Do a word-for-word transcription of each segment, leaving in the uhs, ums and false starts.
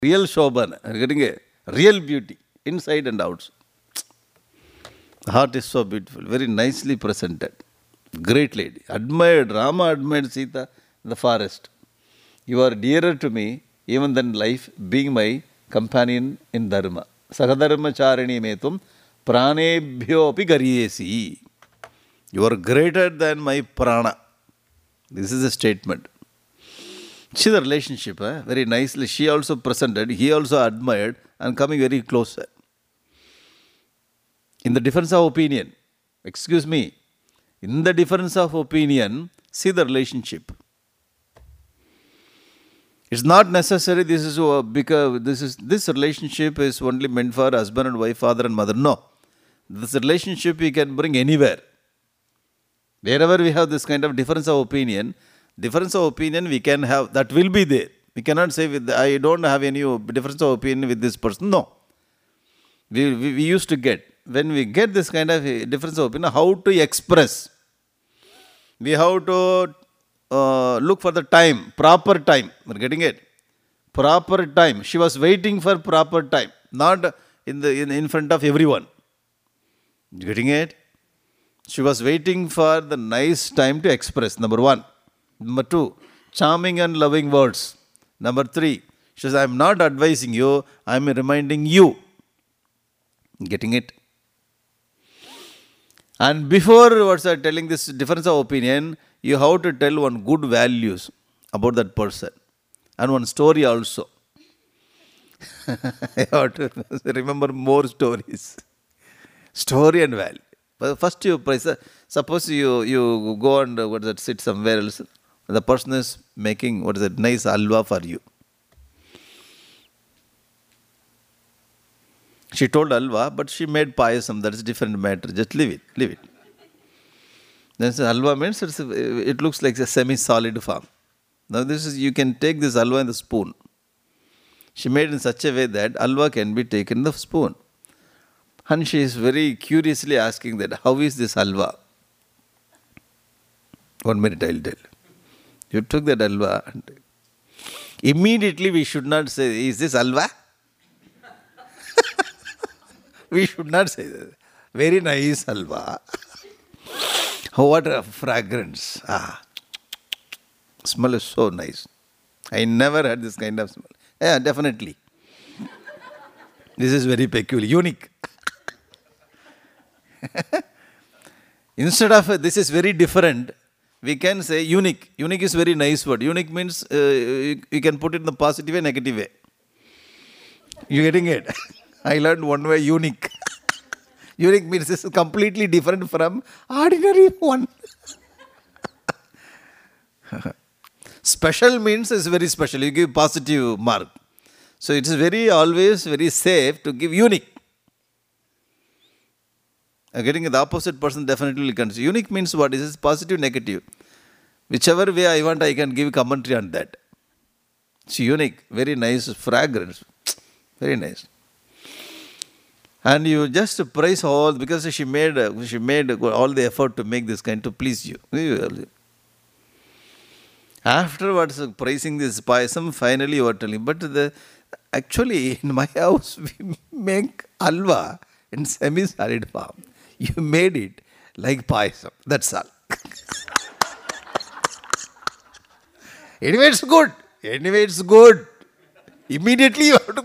Real Shobhan, getting a real beauty, inside and outside. The heart is so beautiful, very nicely presented. Great lady. Admired, Rama admired Sita in the forest. You are dearer to me even than life, being my companion in Dharma. Sakadharma charini metum pranebhyo api gariyesi. You are greater than my prana. This is a statement. See the relationship, eh? Very nicely. She also presented, he also admired, and coming very closer. In the difference of opinion, excuse me, in the difference of opinion, see the relationship. It's not necessary this is uh, because this is this relationship is only meant for husband and wife, father and mother. No. This relationship we can bring anywhere. Wherever we have this kind of difference of opinion, difference of opinion we can have, that will be there. We cannot say, with I don't have any difference of opinion with this person. No. We, we, we used to get, when we get this kind of difference of opinion, how to express. We have to uh, look for the time, proper time. We're getting it. Proper time. She was waiting for proper time, not in, the, in, in front of everyone. Getting it? She was waiting for the nice time to express, number one. Number two, charming and loving words. Number three, she says, I am not advising you, I am reminding you. Getting it? And before what's that, telling this difference of opinion, you have to tell one good values about that person. And one story also. I have to remember more stories. Story and value. But first you price, suppose you, you go and uh, what is that, sit somewhere else. The person is making, what is that, nice halwa for you. She told halwa, but she made payasam. That is different matter. Just leave it. Leave it. Then halwa means it's a, it looks like a semi-solid form. Now this is, you can take this halwa in the spoon. She made in such a way that halwa can be taken in the spoon. And she is very curiously asking that, how is this halwa? One minute I will tell. You took that halwa and immediately we should not say, is this halwa? We should not say that. Very nice halwa. What a fragrance. Ah, smell is so nice. I never had this kind of smell. Yeah, definitely. This is very peculiar, unique. Instead of this is very different, we can say unique. Unique is very nice word. Unique means uh, you, you can put it in the positive way, negative way. You getting it? I learned one way, unique. Unique means this is completely different from ordinary one. Special means is very special. You give positive mark. So it is very always very safe to give unique. Getting the opposite person definitely will consider. Unique means what? Is positive, negative. Whichever way I want, I can give commentary on that. It's unique, very nice fragrance, very nice. And you just praise all because she made she made all the effort to make this kind to please you. Afterwards, praising this payasam, finally you are telling, but the actually in my house we make halwa in semi-solid form. You made it like payasam. That's all. Anyway, it's good. Anyway, it's good. Immediately you have to.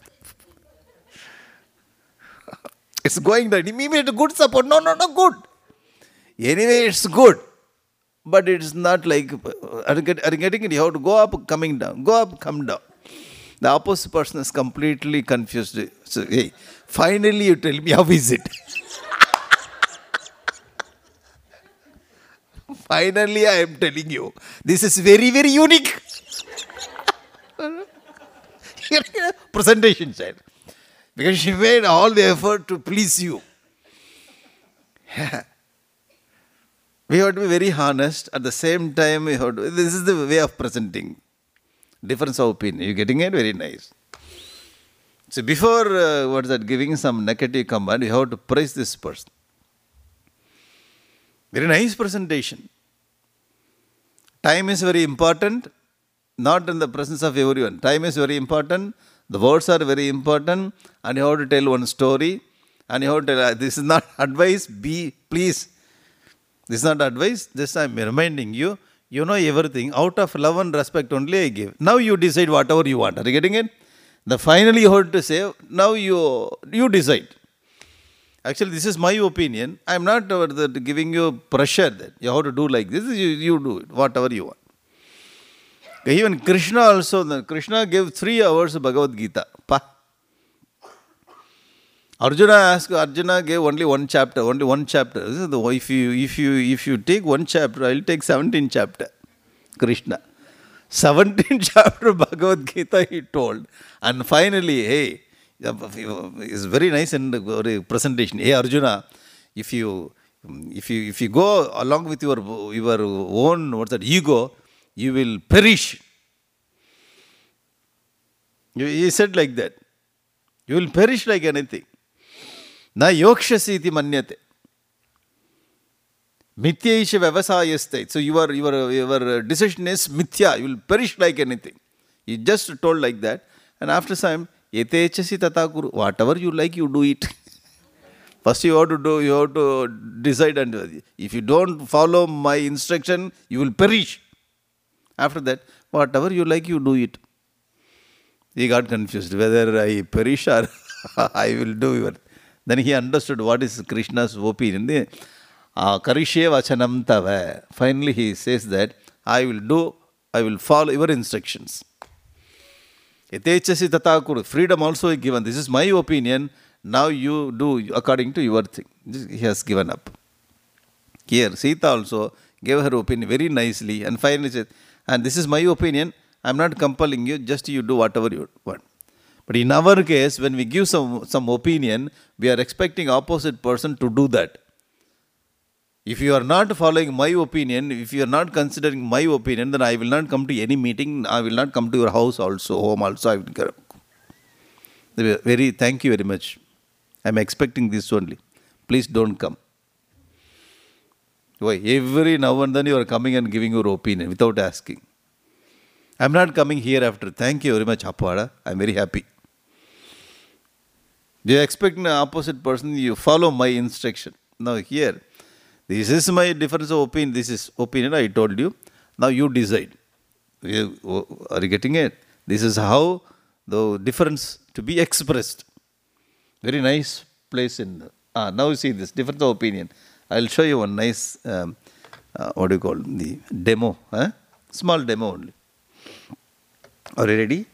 It's going there. Immediate good support. No, no, no, good. Anyway, it's good. But it's not like, are you getting it? You have to go up, coming down. Go up, come down. The opposite person is completely confused. So, hey, finally you tell me, how is it? Finally, I am telling you, this is very, very unique. Presentation side. Because she made all the effort to please you. We have to be very honest. At the same time, we have to, this is the way of presenting. Difference of opinion. You getting it? Very nice. So before uh, what is that, giving some negative comment, you have to praise this person. Very nice presentation. Time is very important, not in the presence of everyone. Time is very important. The words are very important, and you have to tell one story, and you have to tell, this is not advice, be, please. This is not advice, this I am reminding you. You know everything. Out of love and respect only I give. Now you decide whatever you want. Are you getting it? The finally you have to say, now you, you decide. Actually, this is my opinion. I am not uh, the, giving you pressure that you have to do like this. You, you do it, whatever you want. Even Krishna also, Krishna gave three hours of Bhagavad Gita. Pa. Arjuna asked, Arjuna gave only one chapter, only one chapter. This is the, if you if you if you take one chapter, I'll take seventeen chapter. Krishna. seventeen chapter Bhagavad Gita he told. And finally, hey, it's very nice and very presentation. Hey Arjuna, if you if you if you go along with your your own what's that ego, you will perish. He said like that. You will perish like anything. Na yokshasi iti manyate. Mithyaisha vyavasayastai. So your, your, your decision is mithya. You will perish like anything. He just told like that. And after some, yetechasi tata kuru. Whatever you like, you do it. First you have to do, you have to decide. And if you don't follow my instruction, you will perish. After that, whatever you like, you do it. He got confused whether I perish or I will do your. Then he understood what is Krishna's opinion. Karishe vachanam tava. Finally he says that I will do, I will follow your instructions. Yetechasi tata kuru. Freedom also is given. This is my opinion. Now you do according to your thing. He has given up. Here, Sita also gave her opinion very nicely and finally said, and this is my opinion. I am not compelling you, just you do whatever you want. But in our case, when we give some, some opinion, we are expecting opposite person to do that. If you are not following my opinion, if you are not considering my opinion, then I will not come to any meeting. I will not come to your house also, home also. I will come. Very, thank you very much. I am expecting this only. Please don't come. Why? Every now and then you are coming and giving your opinion without asking. I am not coming here after. Thank you very much, Appada. I am very happy. You expect an opposite person, you follow my instruction. Now here, this is my difference of opinion. This is opinion I told you. Now you decide. Are you getting it? This is how the difference to be expressed. Very nice place in. Ah, now you see this difference of opinion. I will show you one nice, um, uh, what do you call the demo? Huh? Small demo only. Are you ready?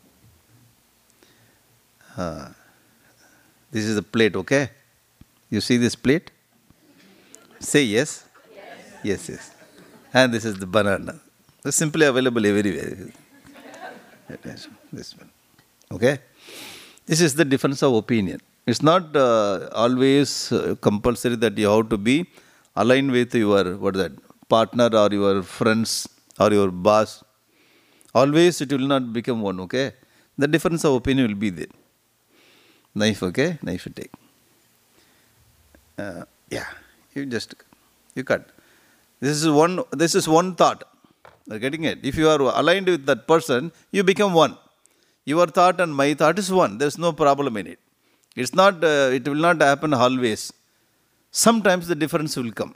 Uh, this is the plate, okay? You see this plate? Say yes. Yes, yes. yes. And this is the banana. It's simply available everywhere. This one. Okay? This is the difference of opinion. It's not uh, always uh, compulsory that you have to be aligned with your what is that partner or your friends or your boss. Always it will not become one, okay? The difference of opinion will be there. Knife, okay? Knife you take. Uh, yeah, you just, you cut. This is one, this is one thought. You're getting it? If you are aligned with that person, you become one. Your thought and my thought is one. There's no problem in it. It's not, uh, it will not happen always. Sometimes the difference will come.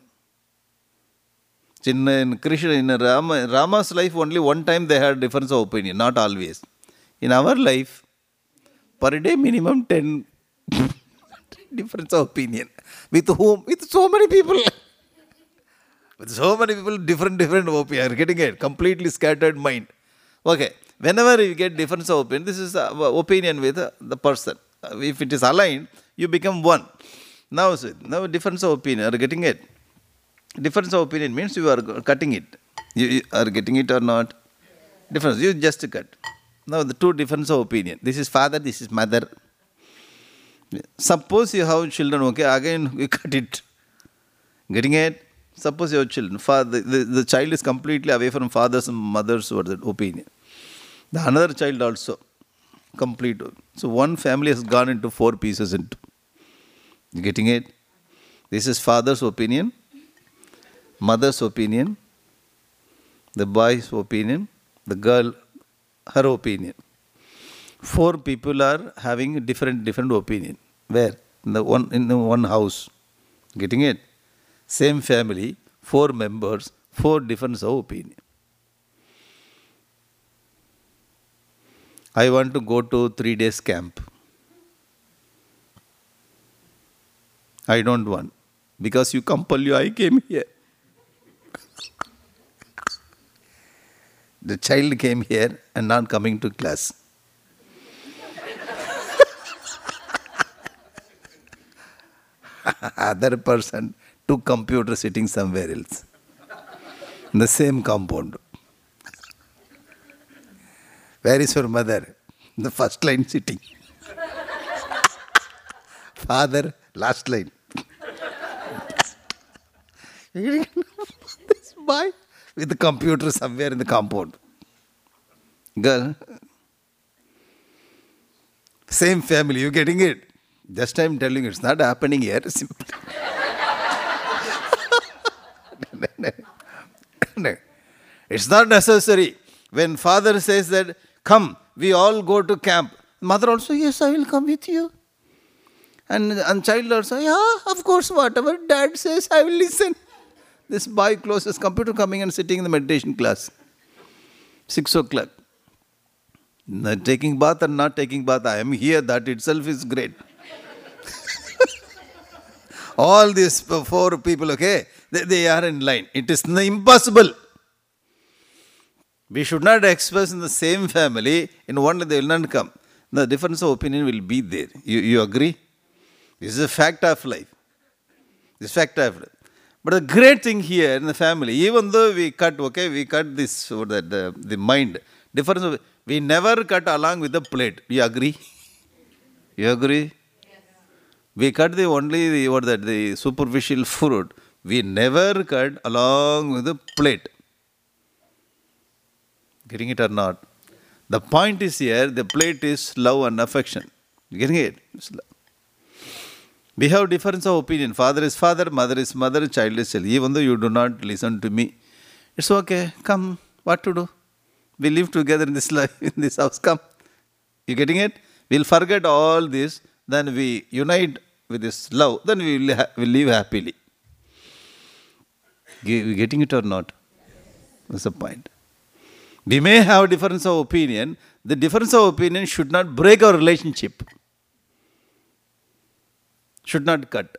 In, in Krishna, in Rama, Rama's life, only one time they had difference of opinion, not always. In our life, per day minimum ten difference of opinion. With whom? With so many people. With so many people, different, different opinion. Getting it? Completely scattered mind. Okay. Whenever you get difference of opinion, this is opinion with the person. If it is aligned, you become one. Now, now difference of opinion. Are you getting it? Difference of opinion means you are cutting it. You, you are getting it or not? Difference. You just cut. Now the two difference of opinion. This is father, this is mother. Suppose you have children, okay, again you cut it. Getting it? Suppose you have children. Father, the, the child is completely away from father's and mother's opinion. The another child also. Complete. So one family has gone into four pieces into. You getting it? This is father's opinion, mother's opinion, the boy's opinion, the girl, her opinion. Four people are having different different opinion. Where? In the one in the one house. Getting it? Same family, four members, four difference of opinion. I want to go to three days camp. I don't want. Because you compel you, I came here. The child came here and not coming to class. Other person took computer sitting somewhere else. In the same compound. Where is your mother? In the first line sitting. Father, last line. This boy with the computer somewhere in the compound. Girl. Same family, you getting it? Just I'm telling you, it's not happening here. It's not necessary. When father says that, come, we all go to camp. Mother also, yes, I will come with you. And, and child also, yeah, of course, whatever dad says, I will listen. This boy closes computer coming and sitting in the meditation class. Six o'clock. Not taking bath or not taking bath, I am here. That itself is great. All these four people, okay, they, they are in line. It is impossible. We should not express in the same family, in one they will not come. The difference of opinion will be there. You, you agree? This is a fact of life. This is fact of life. But the great thing here in the family, even though we cut, okay, we cut this, or that, the, the mind, difference of, we never cut along with the plate. You agree? You agree? We cut the only the, what that, the superficial fruit. We never cut along with the plate. Getting it or not? The point is here, the plate is love and affection. You getting it? We have difference of opinion. Father is father, mother is mother, child is child. Even though you do not listen to me, it's okay. Come, what to do? We live together in this life, in this house. Come. You getting it? We'll forget all this. Then we unite with this love. Then we will ha- we'll live happily. You getting it or not? That's the point. We may have difference of opinion. The difference of opinion should not break our relationship. Should not cut.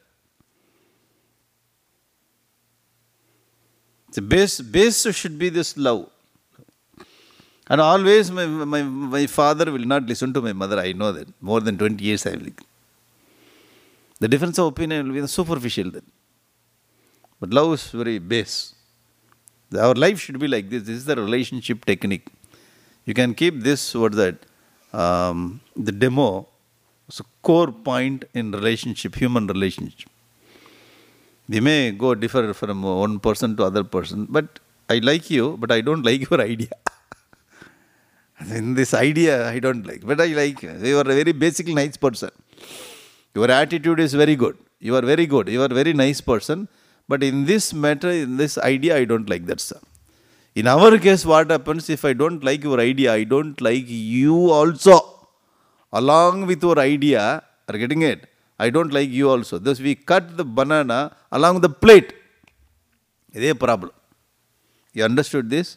The base, base should be this love. And always my, my, my father will not listen to my mother. I know that. More than twenty years I will. The difference of opinion will be superficial then. But love is very base. Our life should be like this. This is the relationship technique. You can keep this, what that, um, the demo, it's a core point in relationship, human relationship. We may go differ from one person to other person, but I like you, but I don't like your idea. In this idea, I don't like, but I like you. You are a very basic nice person. Your attitude is very good. You are very good. You are a very nice person. But in this matter, in this idea, I don't like that, sir. In our case, what happens if I don't like your idea, I don't like you also. Along with your idea, are getting it? I don't like you also. Thus, we cut the banana along the plate. This is a problem. You understood this?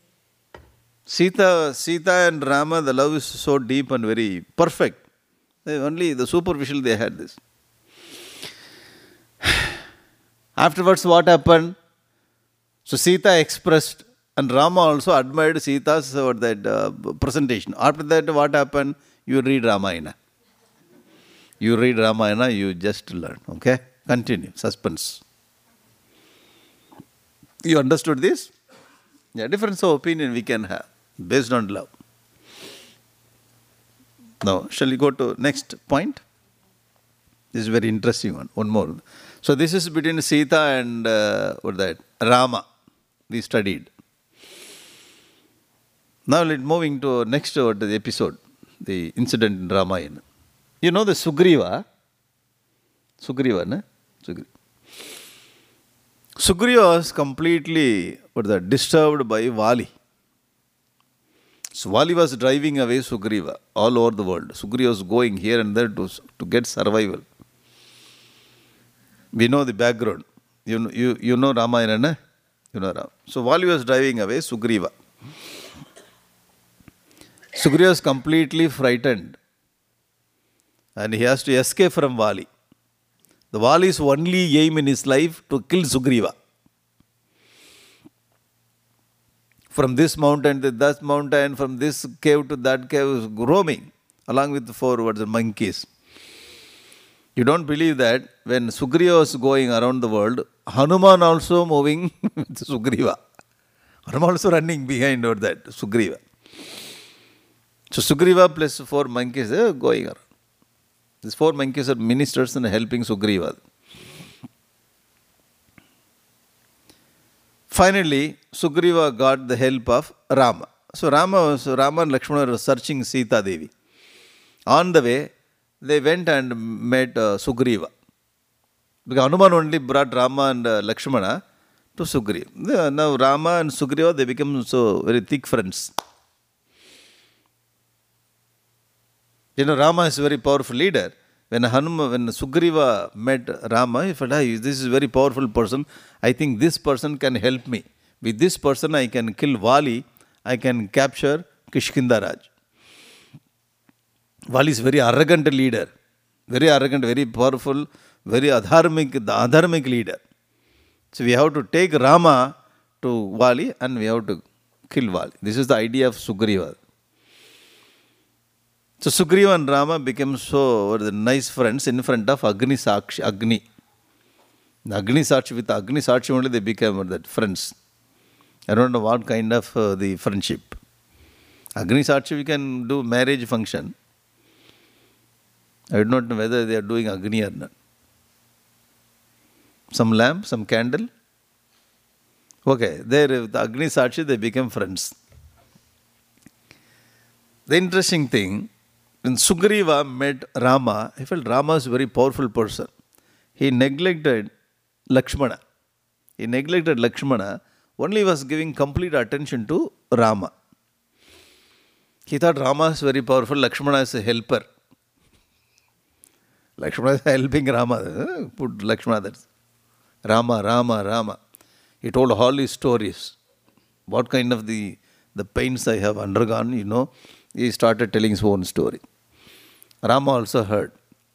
Sita, Sita and Rama, the love is so deep and very perfect. They only the superficial they had this. Afterwards, what happened? So Sita expressed, and Rama also admired Sita's uh, that uh, presentation. After that, what happened? You read Ramayana. You read Ramayana, you just learn. Okay? Continue. Suspense. You understood this? Yeah, difference of opinion we can have based on love. Now, shall we go to next point? This is a very interesting one. One more. So this is between Sita and uh, what that Rama. We studied. Now let's moving to next uh, the episode, the incident in Ramayana. You know the Sugriva. Sugriva, no? Sugriva. Sugriva was completely what that disturbed by Vali. So while he was driving away Sugriva all over the world, Sugriva was going here and there to, to get survival. We know the background. You know, you, you know Ramayana, na? You know Ram. So while he was driving away Sugriva, Sugriva was completely frightened and he has to escape from Vali. The Vali's only aim in his life to kill Sugriva. From this mountain to that mountain, from this cave to that cave, roaming along with the four words, the monkeys. You don't believe that when Sugriva was going around the world, Hanuman also moving with Sugriva. Hanuman also running behind or that Sugriva. So Sugriva plus four monkeys are going around. These four monkeys are ministers and helping Sugriva. Finally, Sugriva got the help of Rama. So Rama, was, Rama and Lakshmana were searching Sita Devi. On the way, they went and met uh, Sugriva. Because Hanuman only brought Rama and uh, Lakshmana to Sugriva. Now Rama and Sugriva, they become so very thick friends. You know, Rama is a very powerful leader. When Hanuman, when Sugriva met Rama, he felt, hey, this is a very powerful person. I think this person can help me. With this person, I can kill Vali. I can capture Kishkinda Raj. Vali is a very arrogant leader. Very arrogant, very powerful, very adharmic, the adharmic leader. So we have to take Rama to Vali and we have to kill Vali. This is the idea of Sugriva. So Sugriva and Rama became so nice friends in front of Agni Sakshi, Agni. The Agni Sakshi, with Agni Sakshi only they became that friends. I don't know what kind of uh, the friendship. Agni Sakshi, we can do marriage function. I do not know whether they are doing Agni or not. Some lamp, some candle. Okay, there with Agni Sakshi they became friends. The interesting thing, when Sugriva met Rama, he felt Rama is a very powerful person. He neglected Lakshmana. He neglected Lakshmana, only was giving complete attention to Rama. He thought Rama is very powerful, Lakshmana is a helper. Lakshmana is helping Rama. Put Lakshmana there. Rama, Rama, Rama. He told all his stories. What kind of the, the pains I have undergone, you know. He started telling his own story. Rama also heard.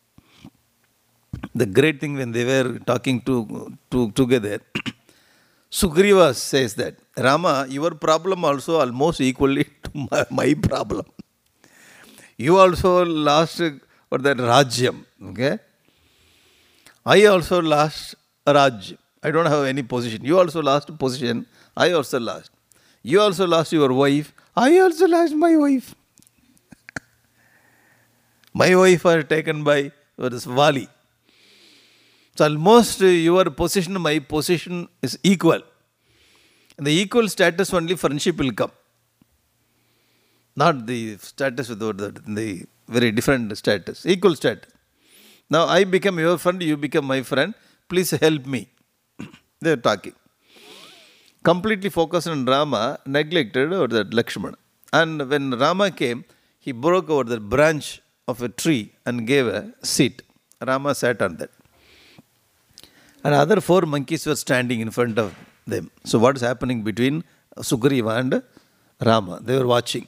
The great thing when they were talking to, to together, Sugriva says that, Rama, your problem also almost equally to my, my problem. You also lost for that Rajyam. Okay? I also lost Raj. I don't have any position. You also lost position. I also lost. You also lost your wife. I also lost my wife. My wife are taken by this Vali. So almost your position, my position is equal. In the equal status only friendship will come. Not the status without the, the very different status. Equal status. Now I become your friend, you become my friend. Please help me. They are talking. Completely focused on Rama, neglected over that Lakshmana. And when Rama came, he broke over the branch of a tree and gave a seat. Rama sat on that. And other four monkeys were standing in front of them. So what is happening between Sugriva and Rama? They were watching.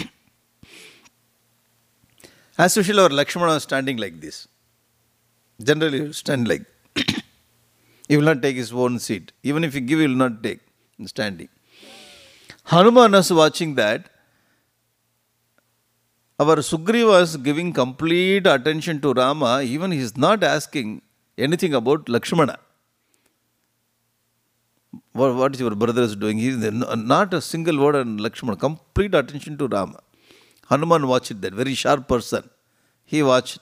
As usual, our Lakshmana was standing like this. Generally, he will stand like he will not take his own seat. Even if you give, he will not take. Standing. Hanuman was watching that. Our Sugriva was giving complete attention to Rama. Even he is not asking anything about Lakshmana. What, what is your brother is doing? He is not a single word on Lakshmana. Complete attention to Rama. Hanuman watched that. Very sharp person. He watched.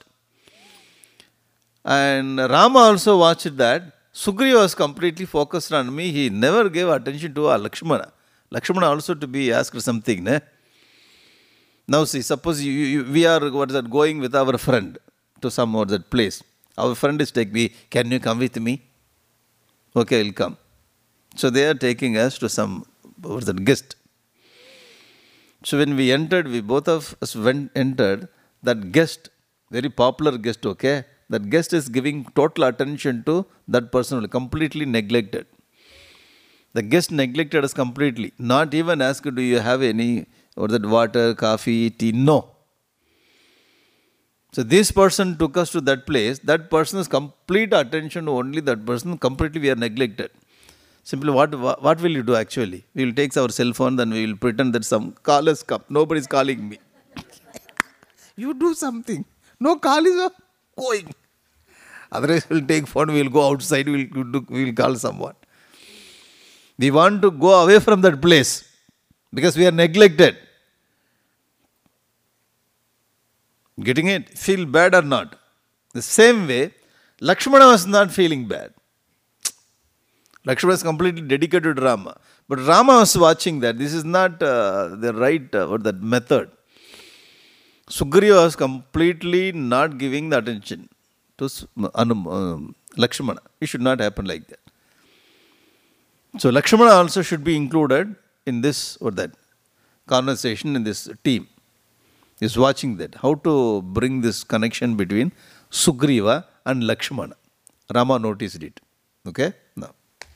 And Rama also watched that. Sugriva was completely focused on me. He never gave attention to our Lakshmana. Lakshmana also to be asked something. Ne? Now see, suppose you, you, we are what is that, going with our friend to some or that place. Our friend is taking me, can you come with me? Okay, I'll come. So they are taking us to some, what is that, guest. So when we entered, we both of us went entered, that guest, very popular guest, okay? That guest is giving total attention to that person, completely neglected. The guest neglected us completely. Not even asked, do you have any, or that water, coffee, tea? No. So this person took us to that place. That person's complete attention to only that person. Completely we are neglected. Simply what, what, what will you do actually? We will take our cell phone, then we will pretend that some call has come. Nobody is calling me. You do something. No call is going. Otherwise we will take phone, we will go outside, we will, do, we will call someone. We want to go away from that place because we are neglected. Getting it? Feel bad or not? The same way, Lakshmana was not feeling bad. Lakshmana is completely dedicated to Rama. But Rama was watching that. This is not uh, the right uh, or that method. Sugriva was completely not giving the attention to uh, Lakshmana. It should not happen like that. So Lakshmana also should be included in this or that conversation, in this team. Is watching that. How to bring this connection between Sugriva and Lakshmana. Rama noticed it. Okay? Now.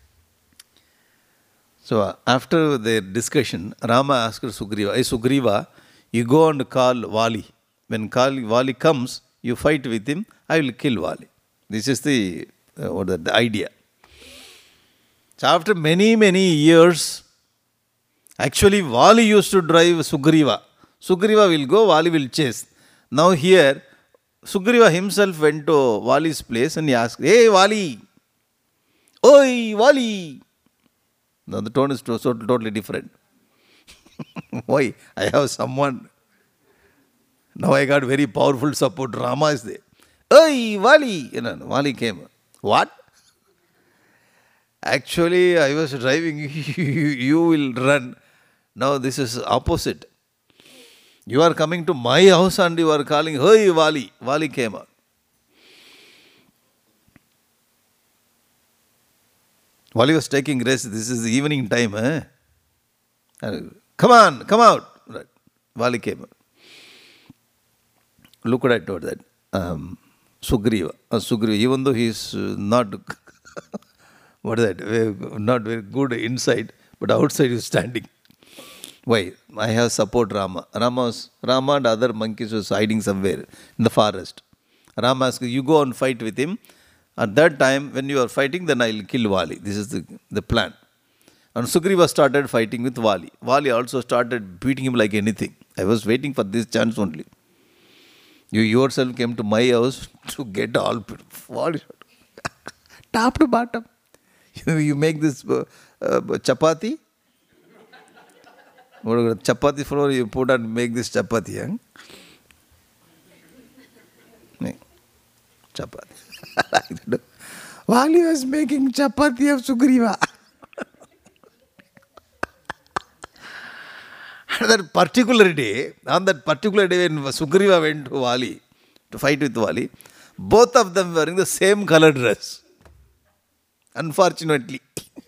So uh, after their discussion, Rama asked Sugriva, hey Sugriva, you go and call Vali. When call, Vali comes, you fight with him, I will kill Vali. This is the, uh, what the, the idea. So after many, many years, actually Vali used to drive Sugriva. Sugriva will go, Vali will chase. Now here, Sugriva himself went to Vali's place and he asked, hey Vali, oi Vali. Now the tone is to, so totally different. Why? I have someone. Now I got very powerful support. Rama is there. Oi Vali. You know, Vali came. What? Actually, I was driving, you will run. Now this is opposite. You are coming to my house and you are calling, hey Vali. Vali came out. Vali was taking rest. This is the evening time. Eh? Come on, come out. Right. Vali came out. Look what I told that. Um, Sugriva. Uh, Sugriva, even though he is uh, not, what is that, not very good inside, but outside he is standing. Why? I have support Rama. Rama, was, Rama and other monkeys was hiding somewhere in the forest. Rama asked, you go and fight with him. At that time, when you are fighting, then I will kill Vali. This is the, the plan. And Sugriva started fighting with Vali. Vali also started beating him like anything. I was waiting for this chance only. You yourself came to my house to get all Vali. Top to bottom. You, you make this uh, uh, chapati. Chapati flour you put and make this chapati. Huh? Chapati. Vali was making chapati of Sugriva. That particular day, on that particular day when Sugriva went to Vali, to fight with Vali, both of them wearing the same color dress. Unfortunately.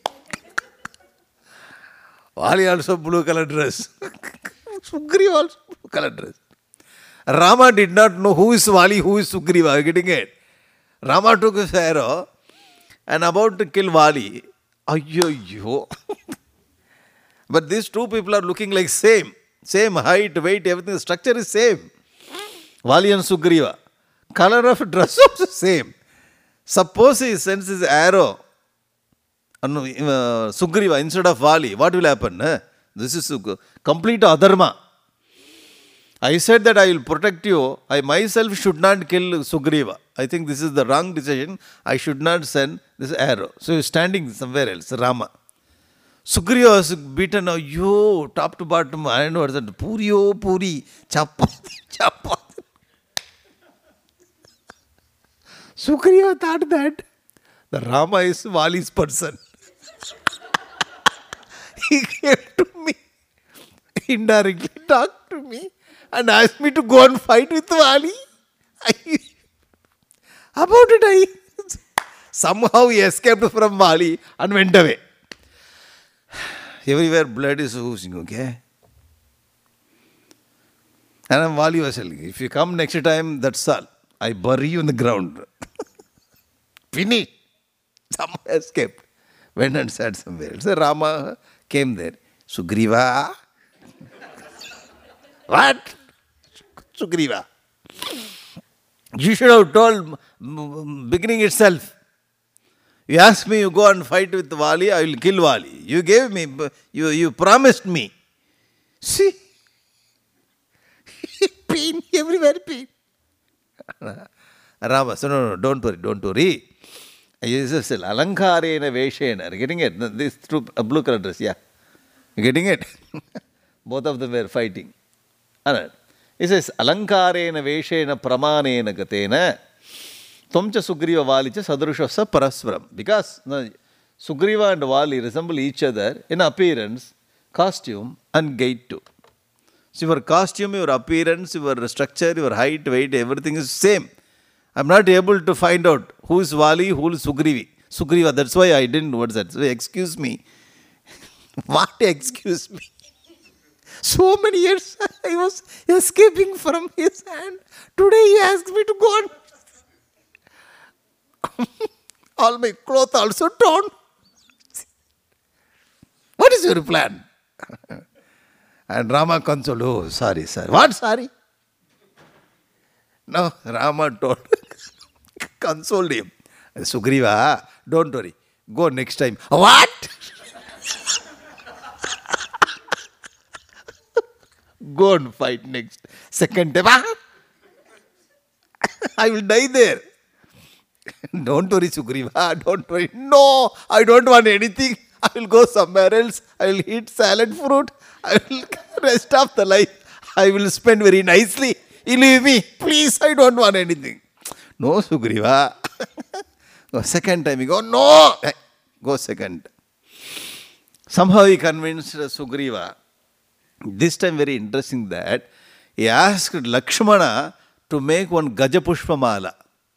Vali also blue color dress. Sugriva also blue color dress. Rama did not know who is Vali, who is Sugriva. Are you getting it? Rama took his arrow and about to kill Vali. Ayyo. But these two people are looking like same. Same height, weight, everything. The structure is same. Vali and Sugriva. Color of dress also same. Suppose he sends his arrow on uh, Sugriva instead of Vali. What will happen? Eh? This is complete adharma. I said that I will protect you. I myself should not kill Sugriva. I think this is the wrong decision. I should not send this arrow. So he is standing somewhere else, Rama. Sugriva was beaten now, yo, top to bottom. I don't know what is that. Puri, oh, puri. Chapati, chapati. Sugriva thought that the Rama is Vali's person. He came to me, indirectly talked to me and asked me to go and fight with Vali. I, about it, I somehow he escaped from Vali and went away. Everywhere blood is oozing, okay? And Vali was telling, if you come next time, that's all. I bury you in the ground. Finished. Someone escaped. Went and sat somewhere. So Rama came there. Sugriva. What? Sugriva. You should have told beginning itself. You asked me, you go and fight with Vali, I will kill Vali. You gave me, you, you promised me. See? Pain, everywhere pain. Rama said, no, no, don't worry, don't worry. He says, Alankarena Veshena. Getting it? This through a blue color dress, yeah. You getting it? Both of them were fighting. He says, Alankarena Veshena Pramanena Gatena. Tomcha Sugriva Valicha Sadrushasa Parasvaram. Because no, Sugriva and Vali resemble each other in appearance, costume, and gait too. So your costume, your appearance, your structure, your height, weight, everything is same. I'm not able to find out who is Vali, who is Sugrivi. Sugriva, that's why I didn't know what's that. So excuse me. What excuse me? So many years I was escaping from his hand. Today he asked me to go on. All my clothes also torn. What is your plan? And Rama consoled, oh, sorry, sorry. What sorry? No, Rama told, consoled him. Sugriva, don't worry. Go next time. What? Go and fight next. Second time. I will die there. Don't worry, Sugriva. Don't worry. No, I don't want anything. I will go somewhere else. I will eat salad fruit. I will rest of the life. I will spend very nicely. You leave me. Please, I don't want anything. No, Sugriva. Second time he go, no. Go second. Somehow he convinced Sugriva. This time very interesting that he asked Lakshmana to make one Gajapushpa mala.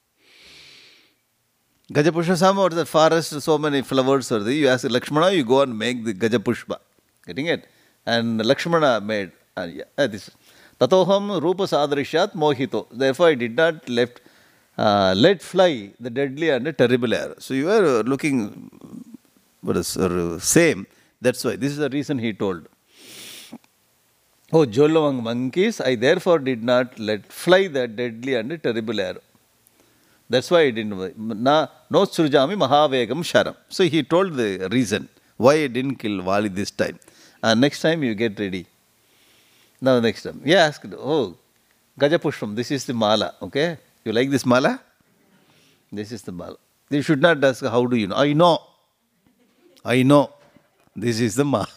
Gajapushpa Sama or the forest, so many flowers are there. You ask Lakshmana, you go and make the Gajapushpa. Getting it? And Lakshmana made uh, yeah, uh, this. Tatoham Rupa Sadrishat Mohito. Therefore, I did not left, uh, let fly the deadly and the terrible arrow. So you are looking what is uh, same. That's why. This is the reason he told. Oh, Jolovang monkeys, I therefore did not let fly the deadly and the terrible arrow. That's why I didn't. Na, no Srujami Mahavegam Sharam. So he told the reason why I didn't kill Vali this time. And next time you get ready. Now next time. Yeah, asked, oh, Gajapushpam, this is the mala, okay? You like this mala? This is the mala. You should not ask, how do you know? I know. I know. This is the mala.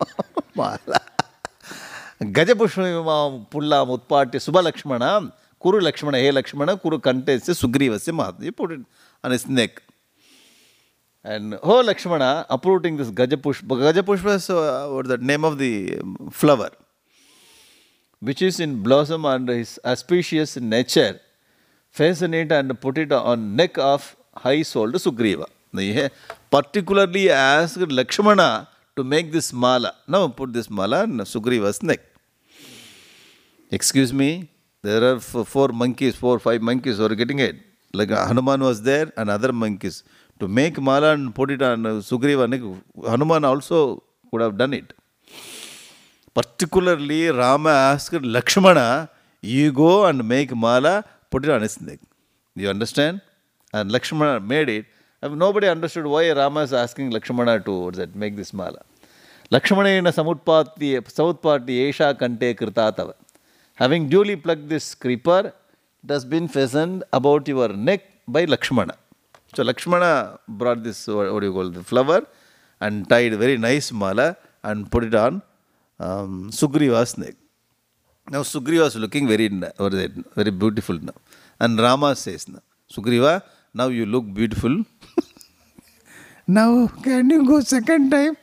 Gajapushpam Pulla Mutpati Subha Lakshmana, Kuru Lakshmana, He Lakshmana, Kuru Kantese, Sugrivasya Mahat. You put it on his neck. And oh Lakshmana, uprooting this Gajapushpa. Gajapushpa is uh, what the name of the flower, which is in blossom and is auspicious in nature. Fasten it and put it on neck of high-souled Sugriva. He particularly asked Lakshmana to make this mala. Now put this mala on Sugriva's neck. Excuse me, there are four monkeys, four, five monkeys who are getting it. Like Hanuman was there and other monkeys. To make mala and put it on Sugriva neck, Hanuman also could have done it. Particularly, Rama asked Lakshmana, you go and make mala, put it on his neck. You understand? And Lakshmana made it. Nobody understood why Rama is asking Lakshmana to that, make this mala. Lakshmana in a samutpati, samutpati esha kante kritatava. Having duly plucked this creeper, it has been fastened about your neck by Lakshmana. So Lakshmana brought this, what do you call the flower, and tied very nice mala and put it on um, Sugriva's neck. Now Sugriva is looking very, very beautiful now. And Rama says, now, Sugriva, now you look beautiful. Now can you go second time?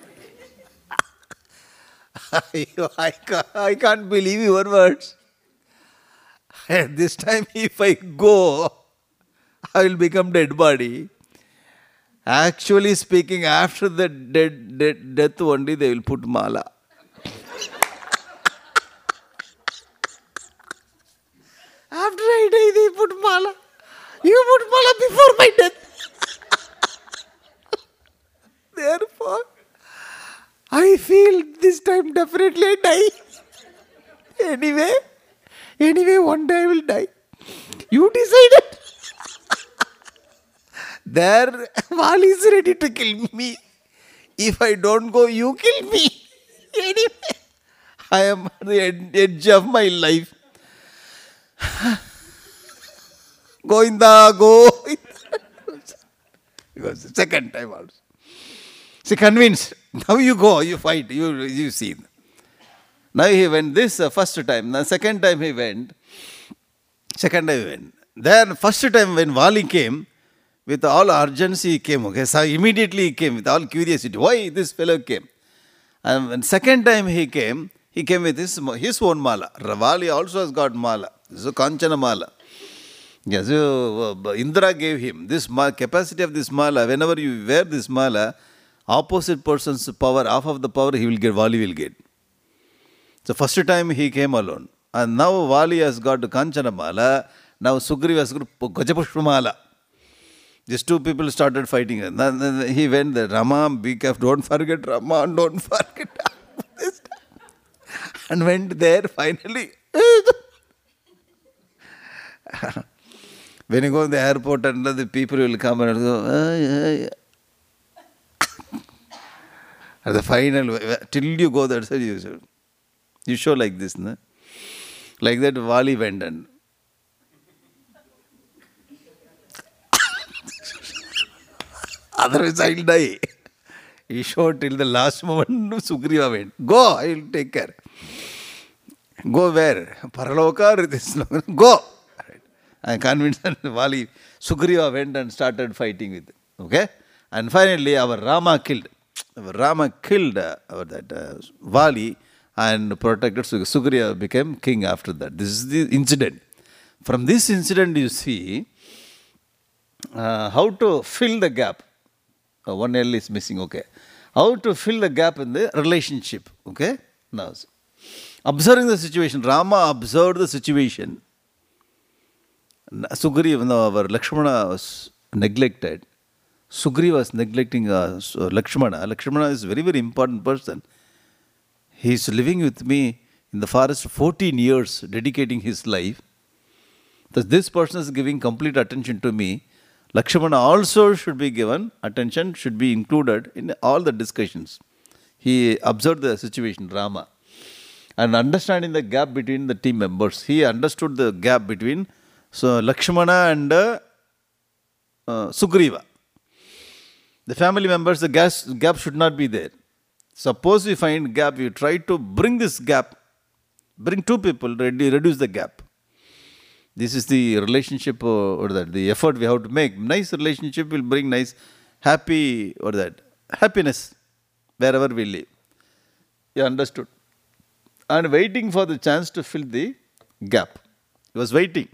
I, can't, I can't believe your words. This time if I go, I will become dead body. Actually speaking, after the dead, dead, death only they will put mala. after I die, they put mala. You put mala before my death. Therefore, I feel this time definitely I die. Anyway, anyway, one day I will die. You decided. There, Wali is ready to kill me. If I don't go, you kill me. Anyway, I am at the ed- edge of my life. Goinda, go. Because the second time also. See, convinced. Now you go, you fight, you, you see. Now he went this uh, first time. The second time he went. Second time he went. Then first time when Wali came, with all urgency he came. Okay, so immediately he came with all curiosity. Why this fellow came? And when second time he came, he came with his, his own mala. Wali also has got mala. This is a Kanchana mala. Yes, so, uh, Indra gave him this ma- capacity of this mala. Whenever you wear this mala, opposite person's power, half of the power he will get, Wali will get. So first time he came alone. And now Wali has got Kanchana mala. Now Sugriva has got Gajapushpa mala. These two people started fighting. Then he went there. Rama, be careful. Don't forget Rama. Don't forget this. And went there finally. When you go to the airport and the people will come and go, ay, ay. At the final, till you go there, you show, you show like this. No? Like that, Wali went and otherwise I'll die. He showed till the last moment, Sugriva went. Go, I will take care. Go where? Paraloka or this? Go. I am convinced that Wali, Sugriva went and started fighting with it. Okay? And finally, our Rama killed. Our Rama killed uh, our that uh, Wali and protected Sugriva. Sugriva became king after that. This is the incident. From this incident, you see uh, how to fill the gap. Uh, one L is missing. Okay. How to fill the gap in the relationship. Okay? Now, observing the situation. Rama observed the situation. Sugriva, no, our Lakshmana was neglected. Sugriva was neglecting uh, Lakshmana. Lakshmana is a very, very important person. He is living with me in the forest fourteen years, dedicating his life. Thus, this person is giving complete attention to me. Lakshmana also should be given attention, should be included in all the discussions. He observed the situation, Rama. And understanding the gap between the team members. He understood the gap between so Lakshmana and uh, uh, Sugriva. The family members, the gas, gap should not be there. Suppose we find gap, we try to bring this gap, bring two people, reduce the gap. This is the relationship uh, or that, the effort we have to make. Nice relationship will bring nice, happy or that, happiness wherever we live. You understood? And waiting for the chance to fill the gap. He was waiting.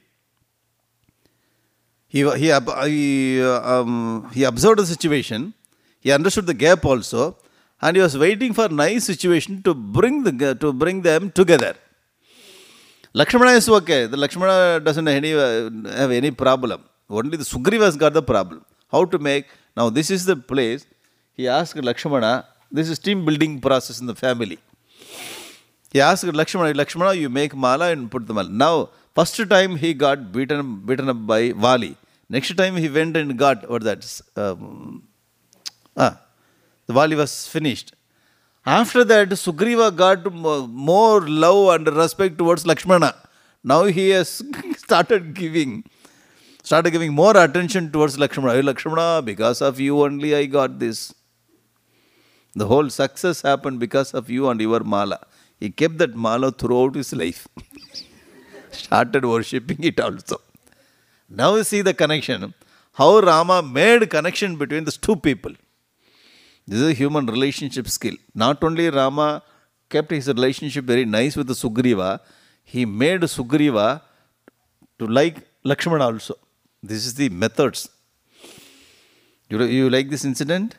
He, he, he, um, he observed the situation, he understood the gap also, and he was waiting for a nice situation to bring, the, to bring them together. Lakshmana is okay. The Lakshmana doesn't have any, uh, have any problem. Only the Sugriva has got the problem. How to make, now this is the place, he asked Lakshmana, this is team building process in the family. He asked Lakshmana, Lakshmana, you make mala and put the mala. Now, first time he got beaten, beaten up by Wali. Next time he went and got, what that, um, ah, the Wali was finished. After that, Sugriva got more love and respect towards Lakshmana. Now he has started giving, started giving more attention towards Lakshmana. Hey, Lakshmana, because of you only I got this. The whole success happened because of you and your mala. He kept that mala throughout his life. Started worshipping it also. Now you see the connection. How Rama made connection between these two people. This is a human relationship skill. Not only Rama kept his relationship very nice with the Sugriva, he made Sugriva to like Lakshmana also. This is the methods. You, you like this incident?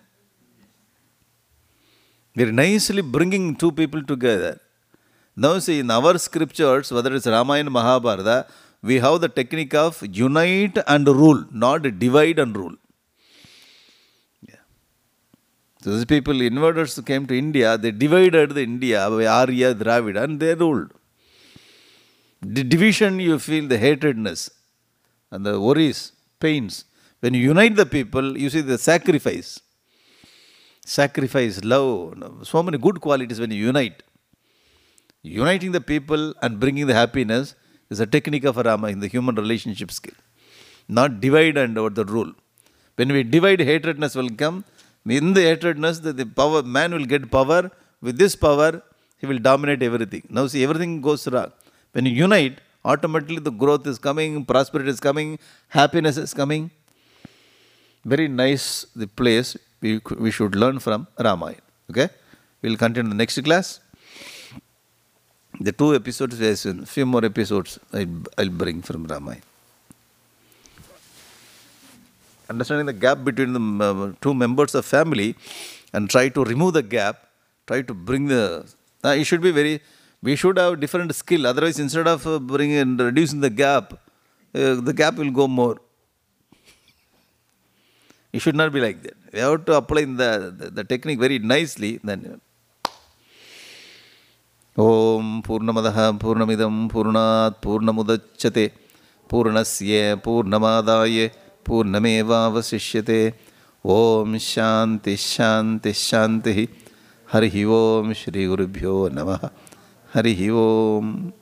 Very nicely bringing two people together. Now see, in our scriptures, whether it's Ramayana, Mahabharata, we have the technique of unite and rule, not divide and rule. Yeah. So these people, invaders who came to India, they divided the India, Arya, Dravida, and they ruled. The division, you feel the hatredness and the worries, pains. When you unite the people, you see the sacrifice. Sacrifice, love, so many good qualities when you unite. Uniting the people and bringing the happiness is a technique of Rama in the human relationship skill. Not divide and over the rule. When we divide, hatredness will come. In the hatredness, the, the power, man will get power. With this power, he will dominate everything. Now see, everything goes wrong. When you unite, automatically the growth is coming, prosperity is coming, happiness is coming. Very nice the place we, we should learn from Ramayana. Okay? We will continue in the next class. The two episodes, yes, a few more episodes I'll, I'll bring from Ramayana. Understanding the gap between the uh, two members of family and try to remove the gap, try to bring the... Uh, it should be very... We should have different skill. Otherwise, instead of uh, bringing and reducing the gap, uh, the gap will go more. It should not be like that. We have to apply the, the, the technique very nicely. Then, Om Purnamadaha Purnamidam Purnat Purnamudachyate Purnasya Purnamadaye Purnameva Vasishyate Om Shanti Shanti Shanti Harihi Om Shri Gurubhyo Namaha Harihi Om.